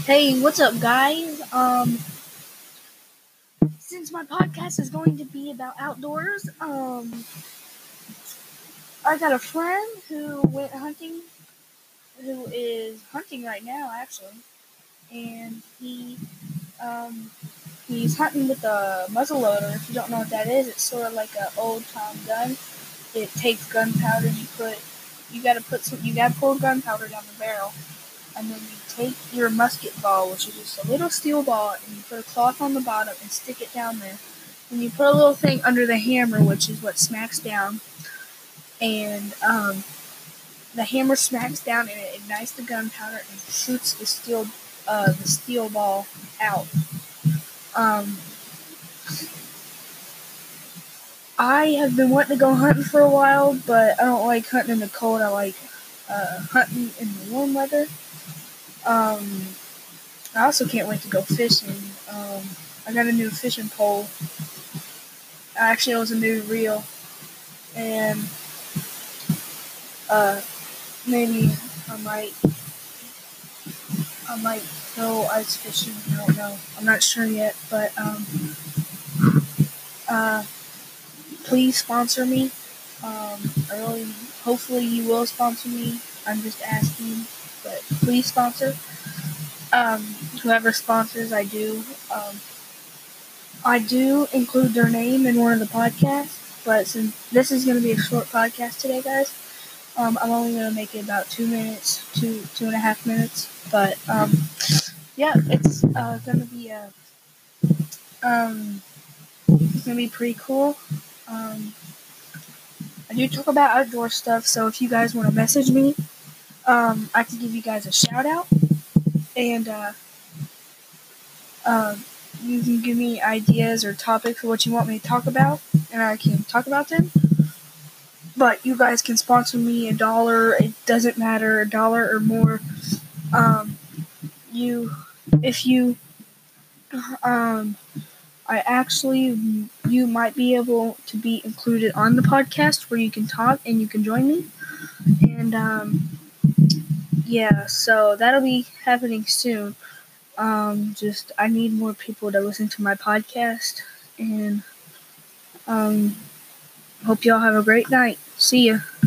Hey, what's up, guys? Since my podcast is going to be about outdoors, I got a friend who went hunting, who is hunting right now, actually, and he's hunting with a muzzleloader. If you don't know what that is, it's sort of like an old-time gun. It takes gunpowder. You gotta pour gunpowder down the barrel, and then you take your musket ball, which is just a little steel ball, and you put a cloth on the bottom and stick it down there. And you put a little thing under the hammer, which is what smacks down, and the hammer smacks down and it ignites the gunpowder and shoots the steel ball out. I have been wanting to go hunting for a while, but I don't like hunting in the cold. I like hunting in the warm weather. I also can't wait to go fishing. I got a new fishing pole. Actually, it was a new reel, and maybe I might go ice fishing. I don't know. I'm not sure yet, but please sponsor me. Hopefully you will sponsor me. I'm just asking, but please sponsor. Whoever sponsors, I do include their name in one of the podcasts, but since this is going to be a short podcast today, guys, I'm only going to make it about 2 minutes, two and a half minutes, but, yeah, it's going to be pretty cool. I do talk about outdoor stuff, so if you guys want to message me, I can give you guys a shout out, and you can give me ideas or topics for what you want me to talk about, and I can talk about them. But you guys can sponsor me $1. It doesn't matter, $1 or more. You might be able to be included on the podcast where you can talk and you can join me. And yeah, so that'll be happening soon. I need more people to listen to my podcast, and hope y'all have a great night. See ya.